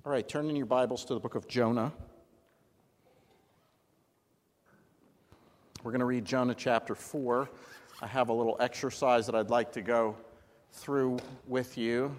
All right, turn in your Bibles to the book of Jonah. We're going to read Jonah chapter 4. I have a little exercise that I'd like to go through with you.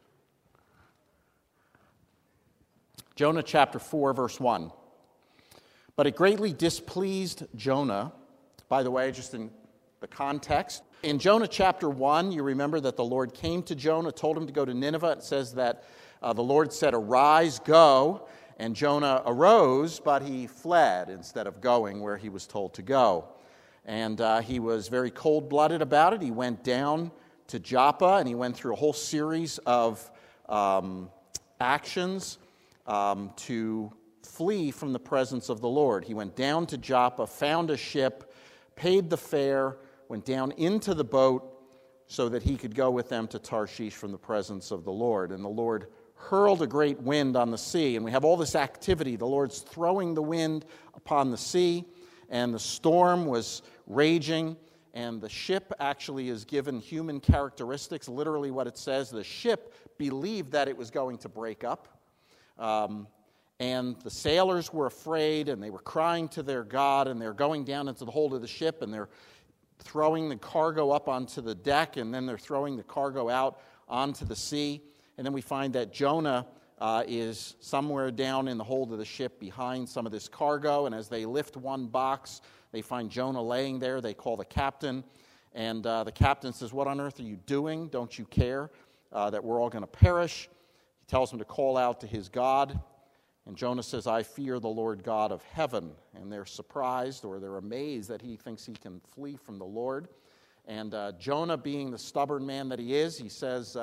Jonah chapter 4, verse 1. But it greatly displeased Jonah. By the way, just in the context. In Jonah chapter 1, you remember that the Lord came to Jonah, told him to go to Nineveh. It says that the Lord said, "Arise, go." And Jonah arose, but he fled instead of going where he was told to go. And he was very cold-blooded about it. He went down to Joppa, and he went through a whole series of actions to flee from the presence of the Lord. He went down to Joppa, found a ship, paid the fare, went down into the boat so that he could go with them to Tarshish from the presence of the Lord. And the Lord hurled a great wind on the sea, and we have all this activity. The Lord's throwing the wind upon the sea, and the storm was raging, and the ship actually is given human characteristics. Literally what it says, the ship believed that it was going to break up, and the sailors were afraid, and they were crying to their God, and they're going down into the hold of the ship, and they're throwing the cargo up onto the deck, and then they're throwing the cargo out onto the sea. And then we find that Jonah is somewhere down in the hold of the ship behind some of this cargo. And as they lift one box, they find Jonah laying there. They call the captain. And the captain says, "What on earth are you doing? Don't you care that we're all going to perish?" He tells him to call out to his God. And Jonah says, "I fear the Lord God of heaven." And they're surprised, or they're amazed that he thinks he can flee from the Lord. And Jonah, being the stubborn man that he is, he says,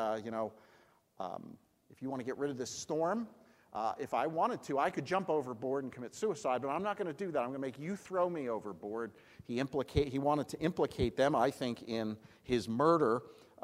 if you want to get rid of this storm, if I wanted to, I could jump overboard and commit suicide, but I'm not going to do that. I'm going to make you throw me overboard. He wanted to implicate them, I think, in his murder,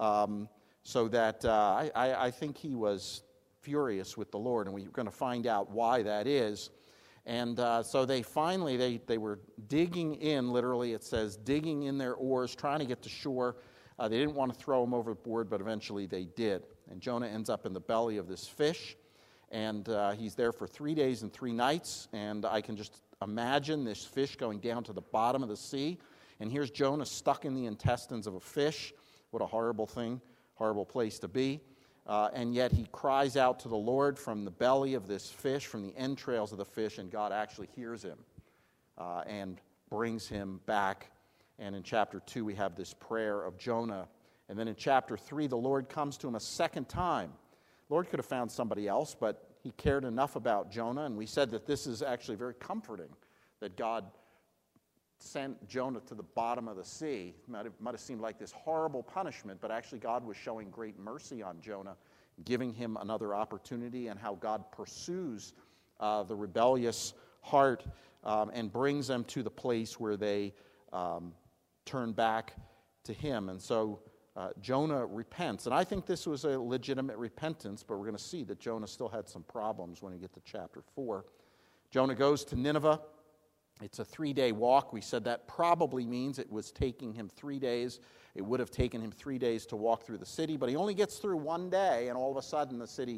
so that I think he was furious with the Lord, and we're going to find out why that is. And so they finally, they were digging in, literally it says, digging in their oars, trying to get to shore. They didn't want to throw him overboard, but eventually they did. And Jonah ends up in the belly of this fish, and he's there for 3 days and 3 nights, and I can just imagine this fish going down to the bottom of the sea, and here's Jonah stuck in the intestines of a fish. What a horrible thing, horrible place to be. And yet he cries out to the Lord from the belly of this fish, from the entrails of the fish, and God actually hears him and brings him back. And in chapter 2, we have this prayer of Jonah. And then in chapter 3, the Lord comes to him a second time. The Lord could have found somebody else, but he cared enough about Jonah. And we said that this is actually very comforting, that God sent Jonah to the bottom of the sea. It might have seemed like this horrible punishment, but actually God was showing great mercy on Jonah, giving him another opportunity, and how God pursues the rebellious heart and brings them to the place where they turn back to him. And so Jonah repents. And I think this was a legitimate repentance, but we're going to see that Jonah still had some problems when we get to chapter 4. Jonah goes to Nineveh. It's a 3-day walk. We said that probably means it was taking him 3 days. It would have taken him 3 days to walk through the city, but he only gets through 1 day, and all of a sudden the city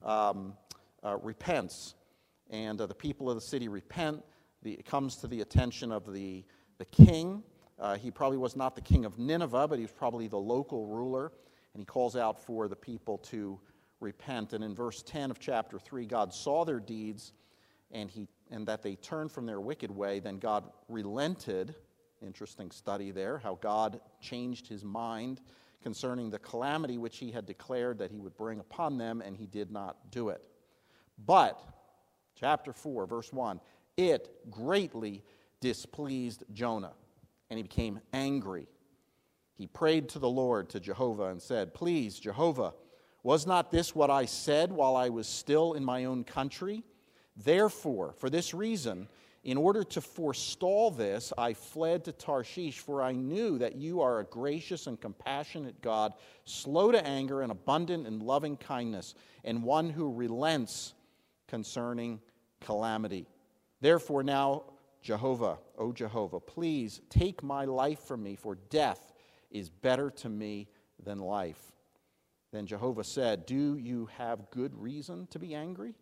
repents. And the people of the city repent. It comes to the attention of the king. He probably was not the king of Nineveh, but he was probably the local ruler, and he calls out for the people to repent. And in verse 10 of chapter 3, God saw their deeds, and that they turned from their wicked way. Then God relented. Interesting study there, how God changed his mind concerning the calamity which he had declared that he would bring upon them, and he did not do it. But, chapter 4, verse 1, it greatly displeased Jonah, and he became angry. He prayed to the Lord, to Jehovah, and said, "Please, Jehovah, was not this what I said while I was still in my own country? Therefore, for this reason, in order to forestall this, I fled to Tarshish, for I knew that you are a gracious and compassionate God, slow to anger and abundant in loving kindness, and one who relents concerning calamity. Therefore now, Jehovah, O Jehovah, please take my life from me, for death is better to me than life." Then Jehovah said, "Do you have good reason to be angry?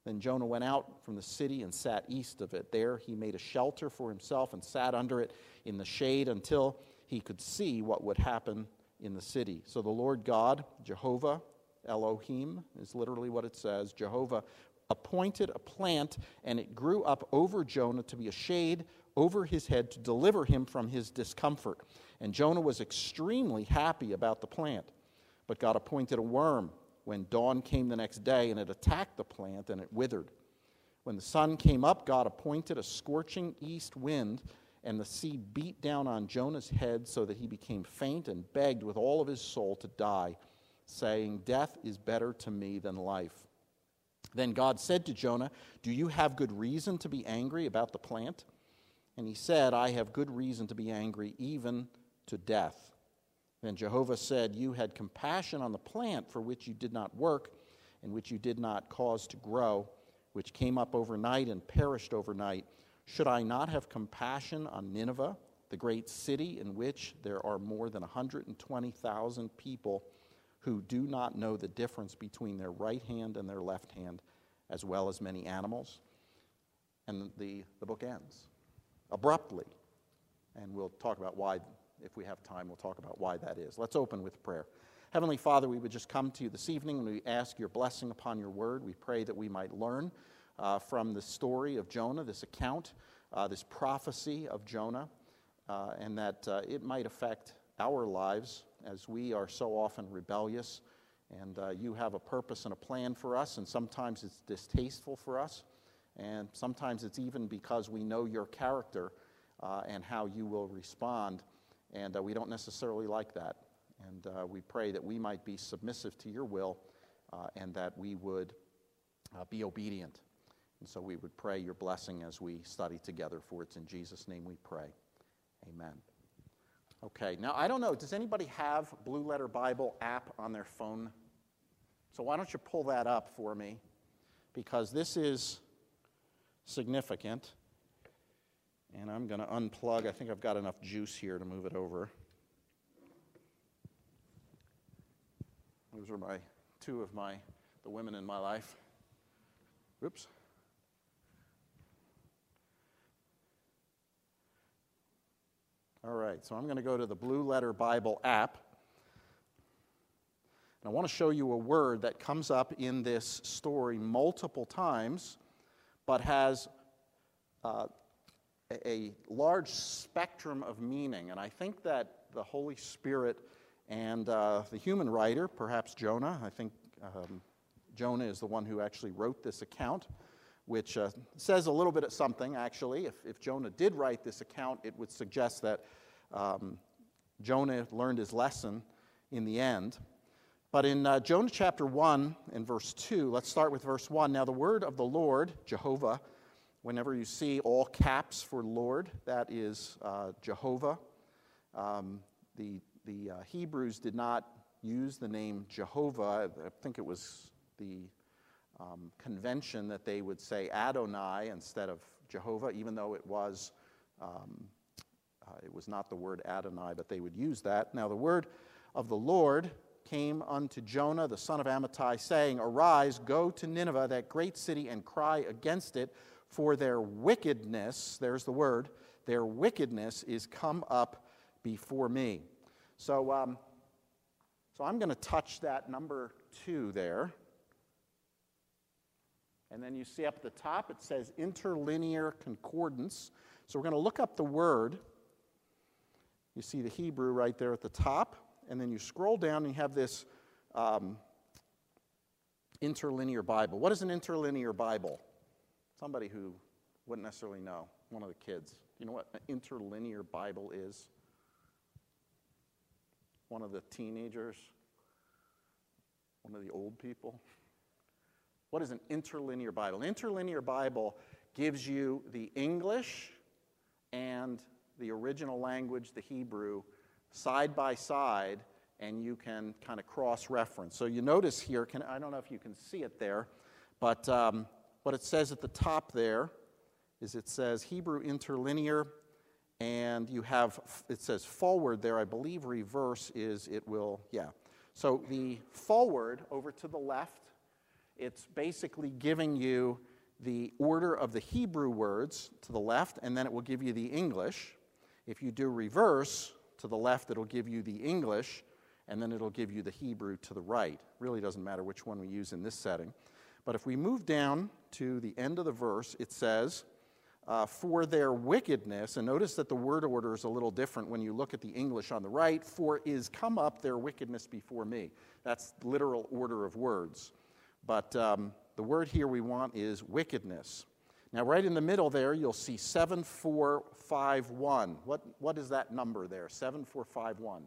Then Jonah went out from the city and sat east of it. There he made a shelter for himself and sat under it in the shade until he could see what would happen in the city. So the Lord God, Jehovah, Elohim is literally what it says, Jehovah appointed a plant, and it grew up over Jonah to be a shade over his head to deliver him from his discomfort. And Jonah was extremely happy about the plant. But God appointed a worm when dawn came the next day, and it attacked the plant, and it withered. When the sun came up, God appointed a scorching east wind, and the sea beat down on Jonah's head so that he became faint and begged with all of his soul to die, saying, "Death is better to me than life." Then God said to Jonah, "Do you have good reason to be angry about the plant?" And he said, "I have good reason to be angry, even to death." Then Jehovah said, "You had compassion on the plant for which you did not work and which you did not cause to grow, which came up overnight and perished overnight. Should I not have compassion on Nineveh, the great city in which there are more than 120,000 people who do not know the difference between their right hand and their left hand, as well as many animals?" And the book ends abruptly. And we'll talk about why, if we have time, we'll talk about why that is. Let's open with prayer. Heavenly Father, we would just come to you this evening and we ask your blessing upon your word. We pray that we might learn from the story of Jonah, this account, this prophecy of Jonah, and that it might affect our lives as we are so often rebellious. And you have a purpose and a plan for us, and sometimes it's distasteful for us, and sometimes it's even because we know your character and how you will respond, and we don't necessarily like that. And we pray that we might be submissive to your will and that we would be obedient. And so we would pray your blessing as we study together, for it's in Jesus' name we pray. Amen. Okay, now I don't know, does anybody have Blue Letter Bible app on their phone? So why don't you pull that up for me, because this is significant. And I'm going to unplug. I think I've got enough juice here to move it over. Those are two of the women in my life. Oops. All right, so I'm going to go to the Blue Letter Bible app. And I want to show you a word that comes up in this story multiple times, but has a large spectrum of meaning. And I think that the Holy Spirit and the human writer, perhaps Jonah, I think Jonah is the one who actually wrote this account, which says a little bit of something, actually. If Jonah did write this account, it would suggest that Jonah learned his lesson in the end. But in Jonah chapter 1 and verse 2, let's start with verse 1. Now the word of the Lord, Jehovah, whenever you see all caps for Lord, that is Jehovah. The Hebrews did not use the name Jehovah. I think it was the convention that they would say Adonai instead of Jehovah, even though it was not the word Adonai, but they would use that. Now the word of the Lord came unto Jonah, the son of Amittai, saying, "Arise, go to Nineveh, that great city, and cry against it, for their wickedness," there's the word, "their wickedness is come up before me." So I'm going to touch that number 2 there. And then you see up at the top it says interlinear concordance. So we're going to look up the word. You see the Hebrew right there at the top. And then you scroll down and you have this interlinear Bible. What is an interlinear Bible? Somebody who wouldn't necessarily know, one of the kids. You know what an interlinear Bible is? One of the teenagers? One of the old people? What is an interlinear Bible? An interlinear Bible gives you the English and the original language, the Hebrew, side by side, and you can kind of cross-reference. So you notice here, I don't know if you can see it there, but what it says at the top there is it says Hebrew interlinear, and it says forward there. I believe reverse is it will, yeah. So the forward over to the left it's basically giving you the order of the Hebrew words to the left, and then it will give you the English. If you do reverse, to the left it'll give you the English, and then it'll give you the Hebrew to the right. Really doesn't matter which one we use in this setting. But if we move down to the end of the verse, it says, for their wickedness, and notice that the word order is a little different when you look at the English on the right, for is come up their wickedness before me. That's literal order of words. But the word here we want is wickedness. Now, right in the middle there, you'll see 7451. What is that number there? 7451.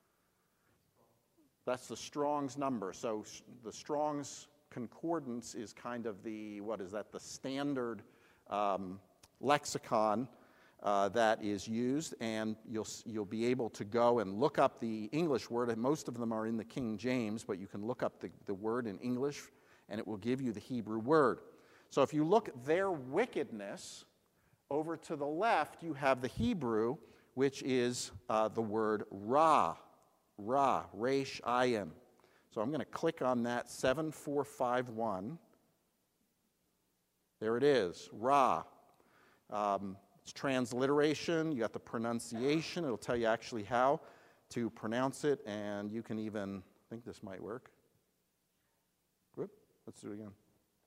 That's the Strong's number. So the Strong's concordance is kind of the, the standard lexicon that is used, and you'll be able to go and look up the English word, and most of them are in the King James, but you can look up the word in English, and it will give you the Hebrew word. So if you look their wickedness, over to the left you have the Hebrew, which is the word ra, resh ayin. So I'm going to click on that 7451. There it is, ra. It's transliteration. You got the pronunciation. It'll tell you actually how to pronounce it, and you can even, I think this might work. Whoop, let's do it again.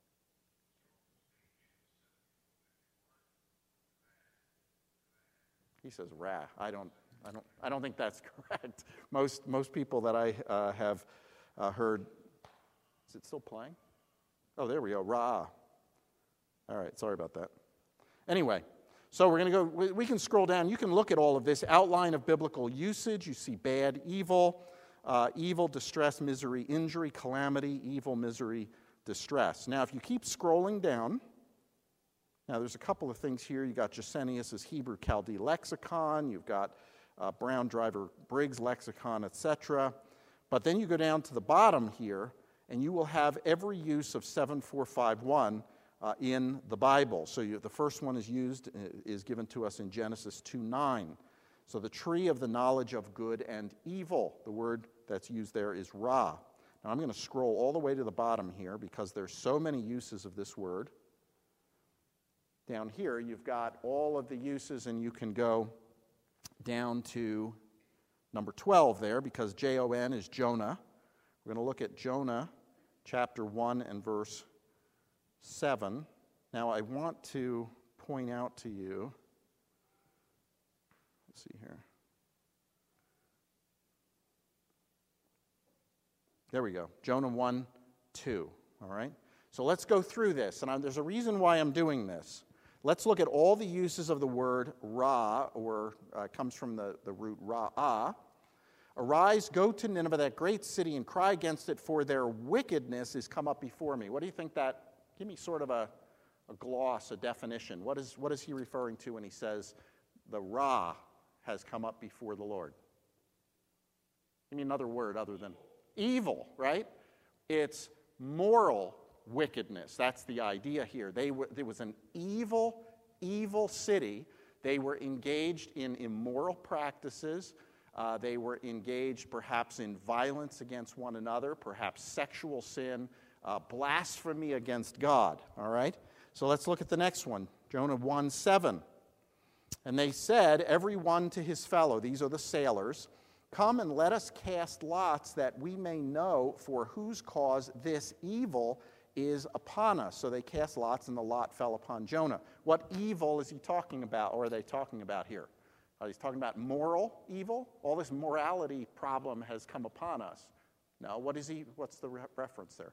He says ra. I don't think that's correct. Most people that I have heard. Is it still playing? Oh, there we go. Ra. All right. Sorry about that. Anyway, so we're going to go. We can scroll down. You can look at all of this outline of biblical usage. You see bad, evil, evil, distress, misery, injury, calamity, evil, misery, distress. Now, if you keep scrolling down. Now, there's a couple of things here. You got Gesenius's Hebrew Chaldee lexicon. You've got Brown Driver Briggs lexicon, etc. But then you go down to the bottom here, and you will have every use of 7451 in the Bible. So the first one is given to us in Genesis 2:9. So the tree of the knowledge of good and evil. The word that's used there is ra. Now I'm going to scroll all the way to the bottom here because there's so many uses of this word. Down here, you've got all of the uses, and you can go down to number 12 there, because Jon is Jonah. We're going to look at Jonah chapter 1 and verse 7. Now, I want to point out to you, let's see here. There we go, Jonah 1:2, all right? So let's go through this, and there's a reason why I'm doing this. Let's look at all the uses of the word ra, or comes from the root ra'ah. Arise, go to Nineveh, that great city, and cry against it, for their wickedness is come up before me. What do you think that, give me sort of a gloss, a definition. What is he referring to when he says the ra has come up before the Lord? Give me another word other than evil, right? It's moral wickedness. That's the idea here. There was an evil city. They were engaged in immoral practices. They were engaged perhaps in violence against one another, perhaps sexual sin, blasphemy against God. All right? So let's look at the next one. Jonah 1:7. And they said, every one to his fellow, these are the sailors, come and let us cast lots that we may know for whose cause this evil is upon us. So they cast lots, and the lot fell upon Jonah. What evil is he talking about, or are they talking about here? He's talking about moral evil? All this morality problem has come upon us. No, what's the reference there?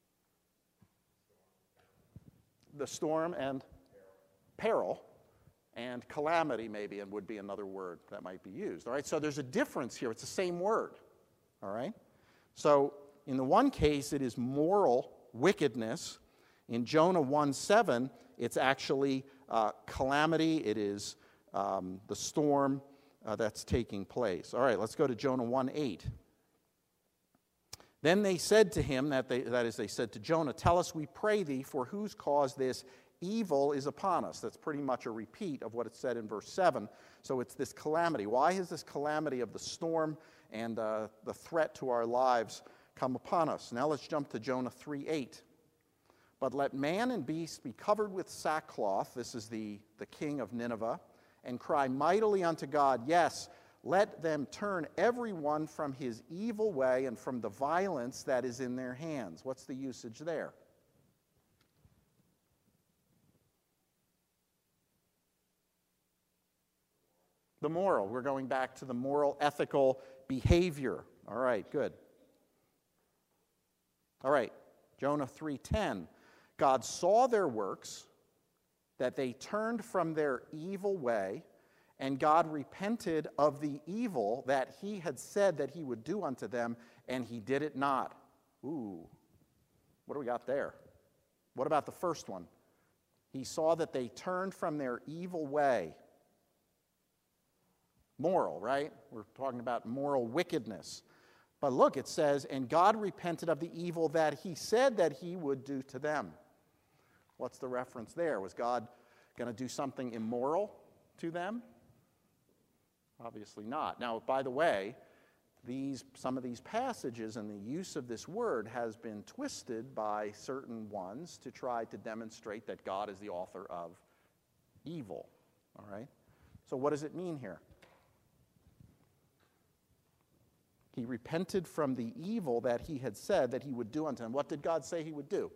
The storm and peril and calamity maybe, and would be another word that might be used. All right, so there's a difference here. It's the same word. All right? So in the one case, it is moral wickedness. In Jonah 1:7, it's actually calamity. It is the storm that's taking place. All right, let's go to Jonah 1:8. Then they said to him, that is, they said to Jonah, tell us, we pray thee, for whose cause this evil is upon us. That's pretty much a repeat of what it said in verse 7. So it's this calamity. Why has this calamity of the storm and the threat to our lives come upon us? Now let's jump to Jonah 3:8. But let man and beast be covered with sackcloth, this is the king of Nineveh, and cry mightily unto God. Yes, let them turn every one from his evil way and from the violence that is in their hands. What's the usage there? The moral. We're going back to the moral, ethical behavior. All right, good. All right, Jonah 3:10. God saw their works, that they turned from their evil way, and God repented of the evil that he had said that he would do unto them, and he did it not. Ooh, what do we got there? What about the first one? He saw that they turned from their evil way. Moral, right? We're talking about moral wickedness. But look, it says, and God repented of the evil that he said that he would do to them. What's the reference there? Was God going to do something immoral to them? Obviously not. Now, by the way, some of these passages and the use of this word has been twisted by certain ones to try to demonstrate that God is the author of evil. All right? So what does it mean here? He repented from the evil that he had said that he would do unto them. What did God say he would do?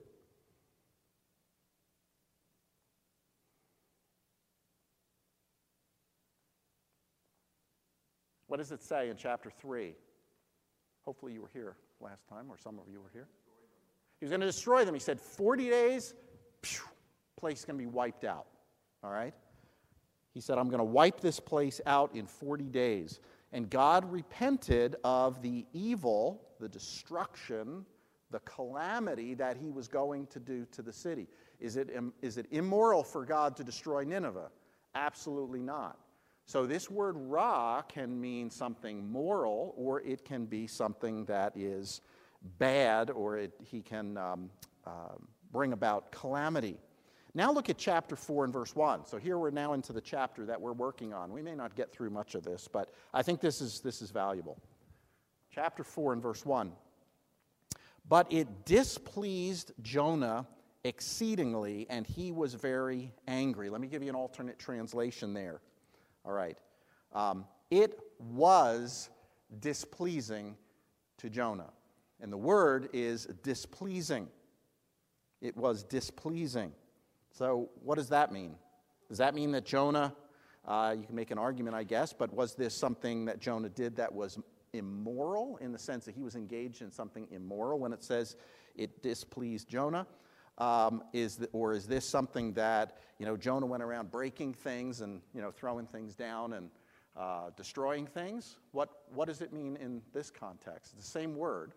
What does it say in chapter 3? Hopefully you were here last time, or some of you were here. He was going to destroy them. He said 40 days, place is going to be wiped out. All right? He said, I'm going to wipe this place out in 40 days. And God repented of the evil, the destruction, the calamity that he was going to do to the city. Is it immoral for God to destroy Nineveh? Absolutely not. So this word ra can mean something moral, or it can be something that is bad, or he can bring about calamity. Now look at chapter 4 and verse 1. So here we're now into the chapter that we're working on. We may not get through much of this, but I think this is valuable. Chapter 4 and verse 1. But it displeased Jonah exceedingly, and he was very angry. Let me give you an alternate translation there. All right. It was displeasing to Jonah. And the word is displeasing. It was displeasing. So what does that mean? Does that mean that Jonah, you can make an argument, I guess, but was this something that Jonah did that was immoral, in the sense that he was engaged in something immoral when it says it displeased Jonah? Is this something that, Jonah went around breaking things and, throwing things down and destroying things? What does it mean in this context? It's the same word.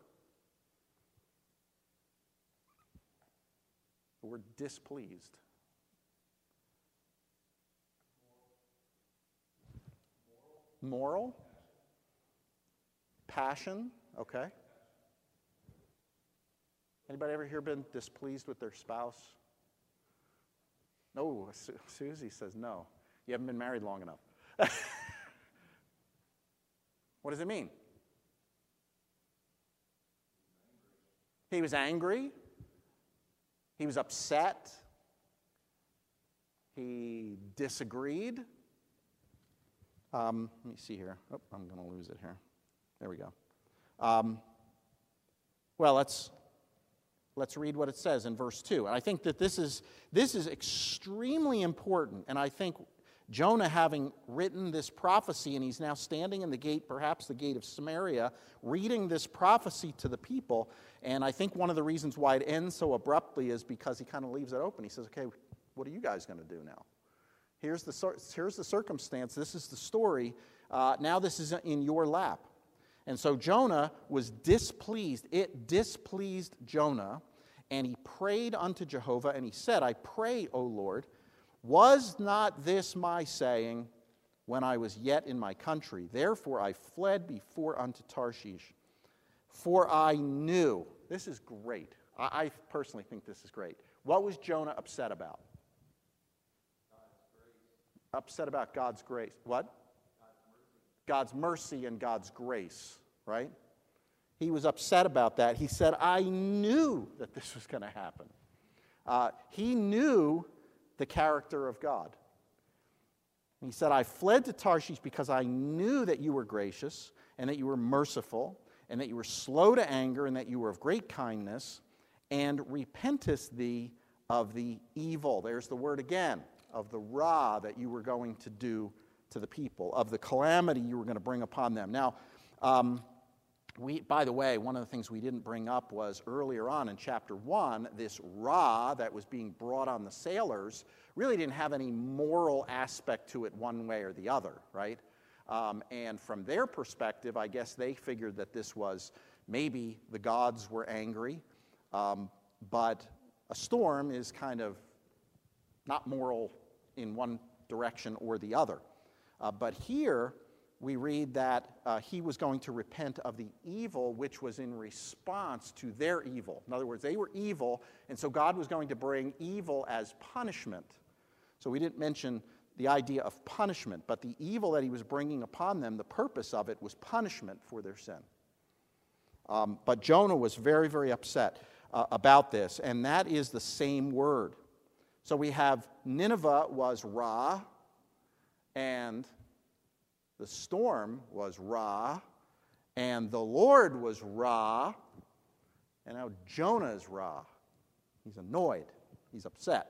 The word displeased. Moral? Passion? Okay. Anybody ever here been displeased with their spouse? No, Susie says no. You haven't been married long enough. What does it mean? He was angry. He was upset. He disagreed. Let me see here. Oh, I'm going to lose it here. There we go. Well, let's read what it says in verse 2. And I think that this is extremely important. And I think Jonah, having written this prophecy, and he's now standing in the gate, perhaps the gate of Samaria, reading this prophecy to the people. And I think one of the reasons why it ends so abruptly is because he kind of leaves it open. He says, okay, what are you guys going to do now? Here's the circumstance. This is the story. Now this is in your lap. And so Jonah was displeased. It displeased Jonah. And he prayed unto Jehovah, and he said, I pray, O Lord, was not this my saying when I was yet in my country? Therefore I fled before unto Tarshish. For I knew, this is great. I personally think this is great. What was Jonah upset about? Upset about God's grace. What? God's mercy and God's grace, right? He was upset about that. He said, I knew that this was going to happen. He knew the character of God. He said, I fled to Tarshish because I knew that you were gracious and that you were merciful and that you were slow to anger and that you were of great kindness, and repentest thee of the evil. There's the word again, of the ra that you were going to do to the people, of the calamity you were going to bring upon them. Now, by the way, one of the things we didn't bring up was earlier on in chapter 1, this ra that was being brought on the sailors really didn't have any moral aspect to it one way or the other, right? And from their perspective, I guess they figured that this was maybe the gods were angry, but a storm is kind of not moral in one direction or the other. But here we read that he was going to repent of the evil which was in response to their evil. In other words, they were evil, and so God was going to bring evil as punishment. So we didn't mention the idea of punishment, but the evil that he was bringing upon them, the purpose of it was punishment for their sin. But Jonah was very, very upset about this, and that is the same word. So we have Nineveh was Ra, and the storm was Ra, and the Lord was Ra, and now Jonah is Ra. He's annoyed. He's upset.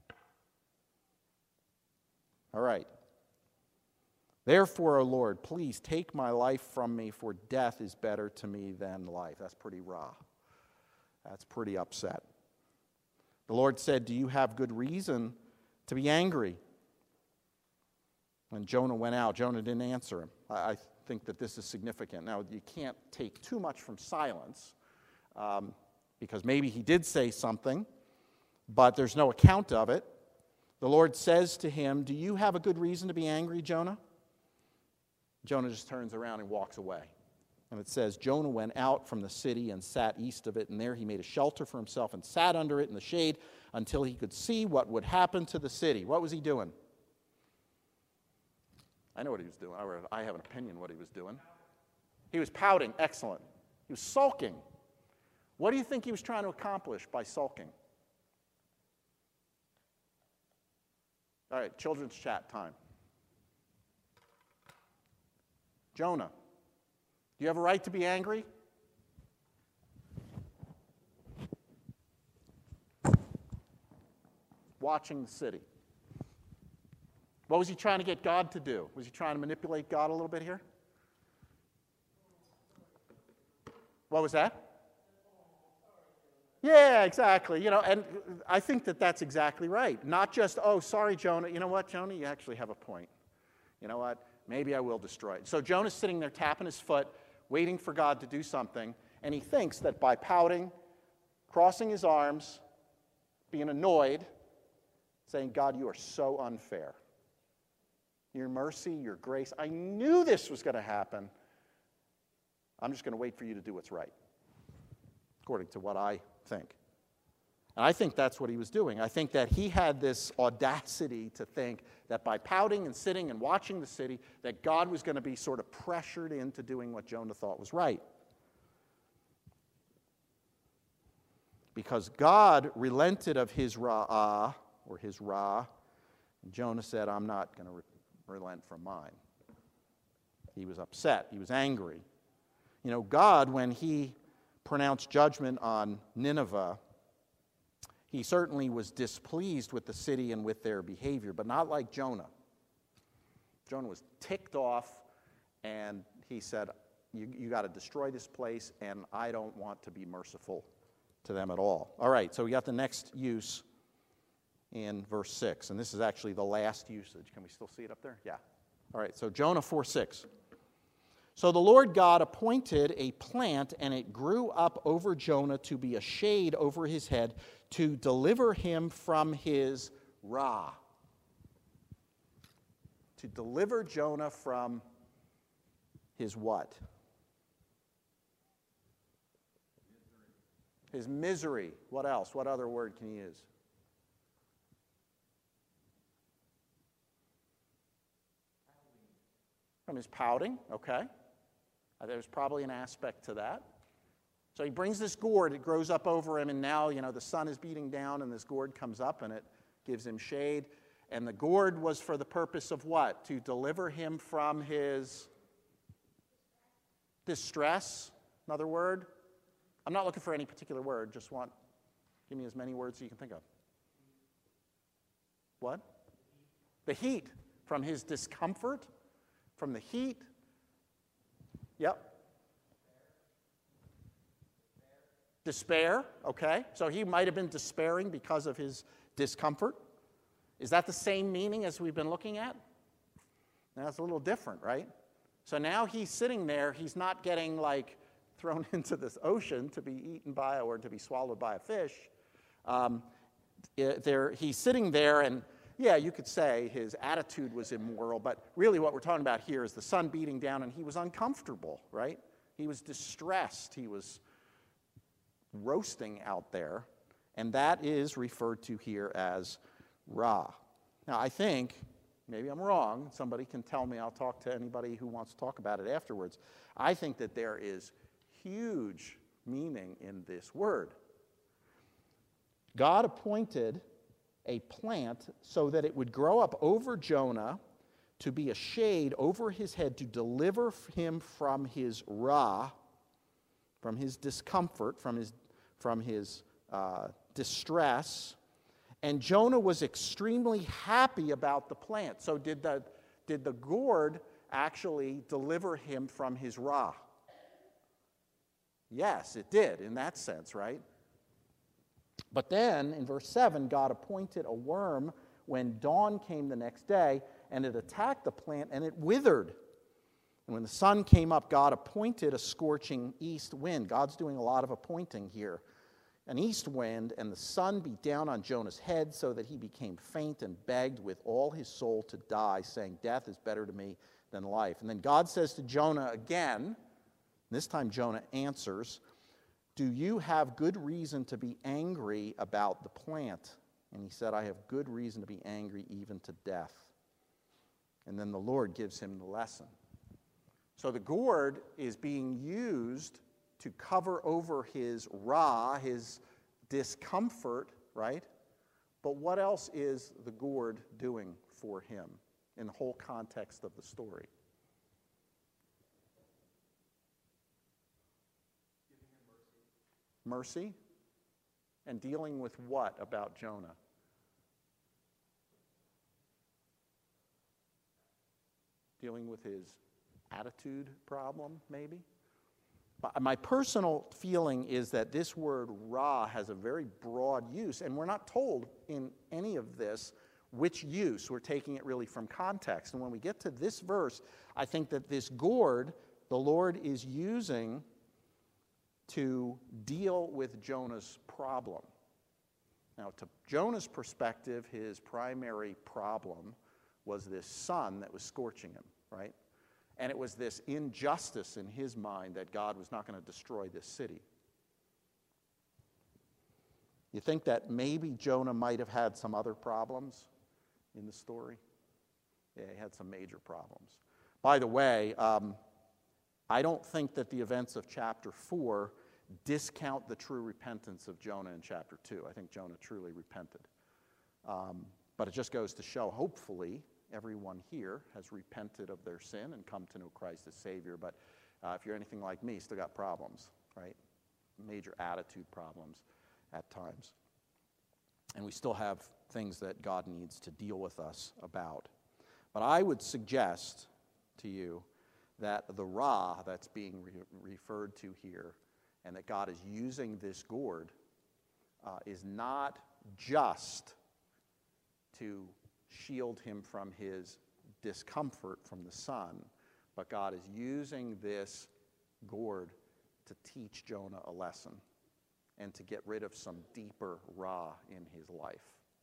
All right. Therefore, O Lord, please take my life from me, for death is better to me than life. That's pretty Ra. That's pretty upset. The Lord said, do you have good reason to be angry? When Jonah went out, Jonah didn't answer him. I think that this is significant. Now, you can't take too much from silence, because maybe he did say something, but there's no account of it. The Lord says to him, do you have a good reason to be angry, Jonah? Jonah just turns around and walks away. And it says, Jonah went out from the city and sat east of it, and there he made a shelter for himself and sat under it in the shade until he could see what would happen to the city. What was he doing? I know what he was doing. I have an opinion what he was doing. He was pouting. Excellent. He was sulking. What do you think he was trying to accomplish by sulking? All right, children's chat time. Jonah, do you have a right to be angry? Watching the city. What was he trying to get God to do? Was he trying to manipulate God a little bit here? What was that? Yeah, exactly. And I think that that's exactly right. Not just, oh, sorry, Jonah. You know what, Jonah? You actually have a point. You know what? Maybe I will destroy it. So Jonah's sitting there tapping his foot, waiting for God to do something, and he thinks that by pouting, crossing his arms, being annoyed, saying, God, you are so unfair. Your mercy, your grace, I knew this was going to happen. I'm just going to wait for you to do what's right, according to what I think. And I think that's what he was doing. I think that he had this audacity to think that by pouting and sitting and watching the city, that God was going to be sort of pressured into doing what Jonah thought was right. Because God relented of his ra'ah, or his ra, and Jonah said, I'm not going to relent from mine. He was upset. He was angry. God, when he pronounced judgment on Nineveh, he certainly was displeased with the city and with their behavior, but not like Jonah. Jonah was ticked off, and he said, you got to destroy this place, and I don't want to be merciful to them at all. All right, so we got the next use in verse 6, and this is actually the last usage. Can we still see it up there? Yeah. All right, so Jonah 4:6. So the Lord God appointed a plant, and it grew up over Jonah to be a shade over his head, to deliver him from his ra. To deliver Jonah from his what? His misery. What else? What other word can you use? From his pouting, okay. There's probably an aspect to that. So he brings this gourd, it grows up over him, and now, the sun is beating down, and this gourd comes up, and it gives him shade. And the gourd was for the purpose of what? To deliver him from his distress. Another word? I'm not looking for any particular word, give me as many words as you can think of. What? The heat. From his discomfort, from the heat. Yep. Despair, okay. So he might have been despairing because of his discomfort. Is that the same meaning as we've been looking at? That's a little different, right? So now he's sitting there, he's not getting thrown into this ocean to be eaten by or to be swallowed by a fish. He's sitting there, and yeah, you could say his attitude was immoral, but really what we're talking about here is the sun beating down, and he was uncomfortable, right? He was distressed. He was roasting out there, and that is referred to here as Ra. Now, I think, maybe I'm wrong, somebody can tell me, I'll talk to anybody who wants to talk about it afterwards. I think that there is huge meaning in this word. God appointed a plant so that it would grow up over Jonah to be a shade over his head to deliver him from his Ra, from his discomfort, from his distress. And Jonah was extremely happy about the plant. So did the gourd actually deliver him from his Ra? Yes, it did in that sense, right? But then, in verse 7, God appointed a worm when dawn came the next day, and it attacked the plant, and it withered. And when the sun came up, God appointed a scorching east wind. God's doing a lot of appointing here. An east wind, and the sun beat down on Jonah's head so that he became faint and begged with all his soul to die, saying, "Death is better to me than life." And then God says to Jonah again, this time Jonah answers, "Do you have good reason to be angry about the plant?" And he said, "I have good reason to be angry even to death." And then the Lord gives him the lesson. So the gourd is being used to cover over his Ra, his discomfort, right? But what else is the gourd doing for him in the whole context of the story? Mercy? And dealing with what about Jonah? Dealing with his attitude problem, maybe? But my personal feeling is that this word Ra has a very broad use, and we're not told in any of this which use. We're taking it really from context. And when we get to this verse, I think that this gourd, the Lord is using to deal with Jonah's problem. Now, to Jonah's perspective, his primary problem was this sun that was scorching him, right? And it was this injustice in his mind that God was not going to destroy this city. You think that maybe Jonah might have had some other problems in the story? Yeah, he had some major problems. By the way, I don't think that the events of chapter 4 discount the true repentance of Jonah in chapter 2. I think Jonah truly repented. But it just goes to show, hopefully, everyone here has repented of their sin and come to know Christ as Savior. But if you're anything like me, still got problems, right? Major attitude problems at times. And we still have things that God needs to deal with us about. But I would suggest to you that the Ra that's being referred to here and that God is using this gourd is not just to shield him from his discomfort from the sun, but God is using this gourd to teach Jonah a lesson and to get rid of some deeper Ra in his life.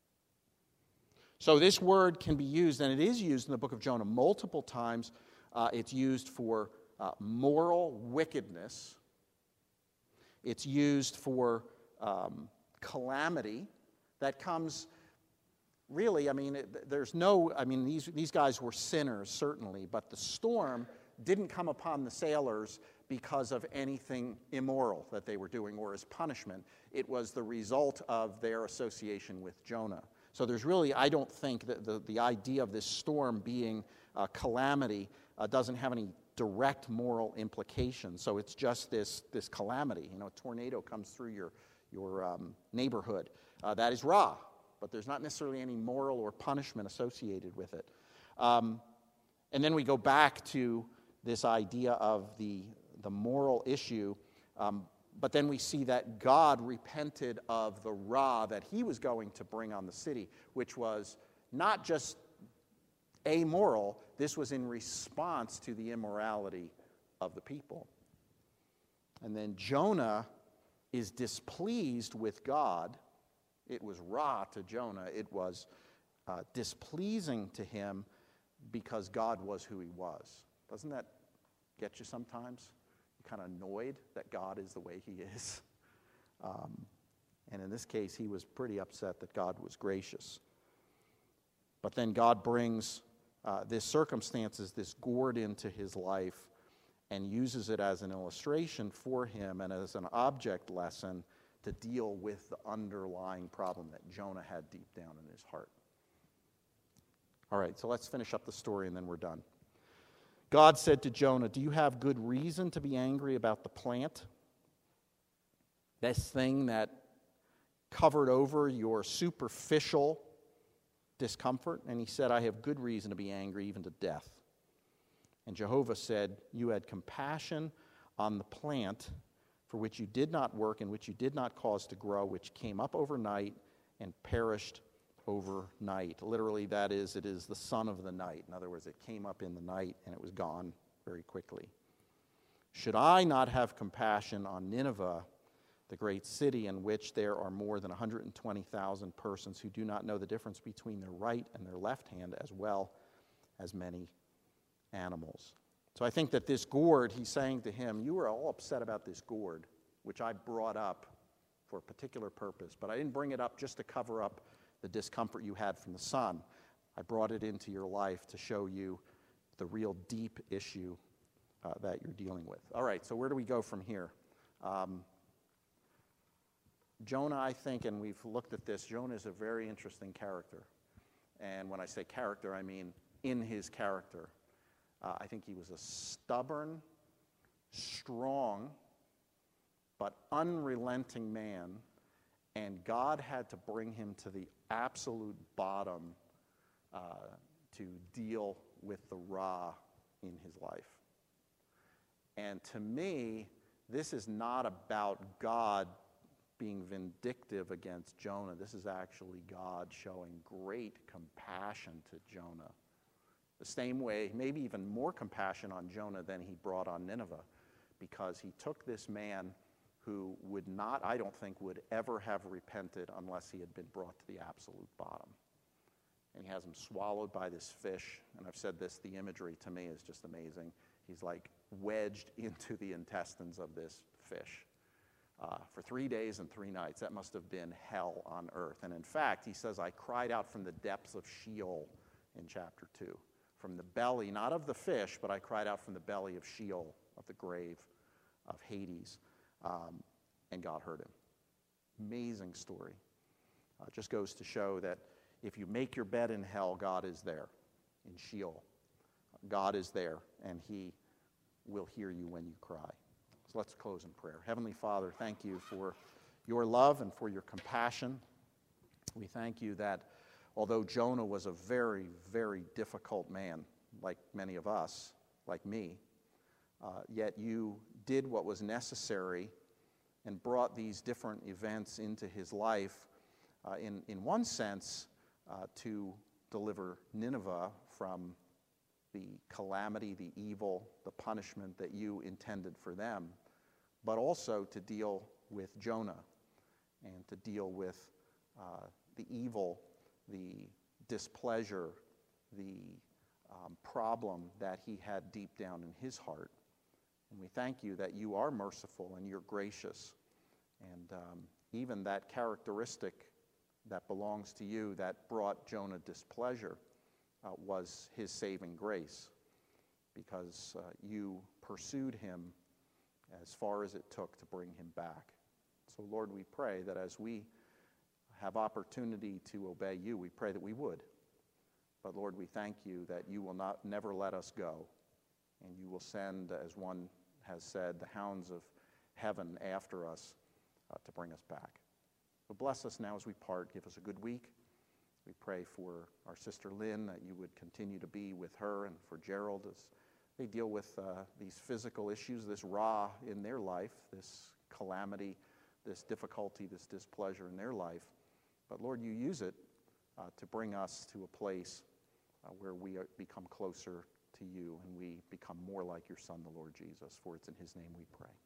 So this word can be used, and it is used in the book of Jonah multiple times. It's used for moral wickedness. It's used for calamity that comes. Really, these guys were sinners, certainly, but the storm didn't come upon the sailors because of anything immoral that they were doing or as punishment. It was the result of their association with Jonah. So there's really, I don't think that the idea of this storm being a calamity doesn't have any direct moral implications. So it's just this calamity. A tornado comes through your neighborhood. That is Ra, but there's not necessarily any moral or punishment associated with it. And then we go back to this idea of the moral issue, but then we see that God repented of the Ra that he was going to bring on the city, which was not just amoral, this was in response to the immorality of the people. And then Jonah is displeased with God. It was Ra to Jonah. It was displeasing to him because God was who he was. Doesn't that get you sometimes? You're kind of annoyed that God is the way he is. And in this case, he was pretty upset that God was gracious. But then God brings this circumstances, this gourd into his life, and uses it as an illustration for him and as an object lesson to deal with the underlying problem that Jonah had deep down in his heart. All right, so let's finish up the story and then we're done. God said to Jonah, "Do you have good reason to be angry about the plant? This thing that covered over your superficial discomfort?" And he said, "I have good reason to be angry, even to death." And Jehovah said, "You had compassion on the plant for which you did not work and which you did not cause to grow, which came up overnight and perished overnight." Literally, that is, it is the son of the night. In other words, it came up in the night and it was gone very quickly. "Should I not have compassion on Nineveh, the great city in which there are more than 120,000 persons who do not know the difference between their right and their left hand, as well as many animals?" So I think that this gourd, he's saying to him, you were all upset about this gourd, which I brought up for a particular purpose, but I didn't bring it up just to cover up the discomfort you had from the sun. I brought it into your life to show you the real deep issue that you're dealing with. All right, so where do we go from here? Jonah, I think, and we've looked at this, Jonah is a very interesting character. And when I say character, I mean in his character. I think he was a stubborn, strong, but unrelenting man, and God had to bring him to the absolute bottom to deal with the Ra in his life. And to me, this is not about God being vindictive against Jonah. This is actually God showing great compassion to Jonah. The same way, maybe even more compassion on Jonah than he brought on Nineveh, because he took this man who would not, I don't think, would ever have repented unless he had been brought to the absolute bottom. And he has him swallowed by this fish. And I've said this, the imagery to me is just amazing. He's like wedged into the intestines of this fish for 3 days and 3 nights. That must have been hell on earth. And in fact, he says, "I cried out from the depths of Sheol" in chapter 2. From the belly, not of the fish, but I cried out from the belly of Sheol, of the grave of Hades. And God heard him. Amazing story. Just goes to show that if you make your bed in hell, God is there. In Sheol, God is there, and he will hear you when you cry. So let's close in prayer. Heavenly Father, thank you for your love and for your compassion. We thank you that although Jonah was a very, very difficult man, like many of us, like me, yet you did what was necessary and brought these different events into his life, in one sense, to deliver Nineveh from the calamity, the evil, the punishment that you intended for them, but also to deal with Jonah and to deal with the evil, the displeasure, the problem that he had deep down in his heart. And we thank you that you are merciful and you're gracious. And even that characteristic that belongs to you that brought Jonah displeasure was his saving grace, because you pursued him as far as it took to bring him back. So, Lord, we pray that as we have opportunity to obey you, we pray that we would. But, Lord, we thank you that you will never let us go, and you will send, as one has said, the hounds of heaven after us to bring us back. So bless us now as we part. Give us a good week. We pray for our sister Lynn, that you would continue to be with her, and for Gerald as they deal with these physical issues, this raw in their life, this calamity, this difficulty, this displeasure in their life. But Lord, you use it to bring us to a place where we become closer to you and we become more like your Son, the Lord Jesus. For it's in his name we pray.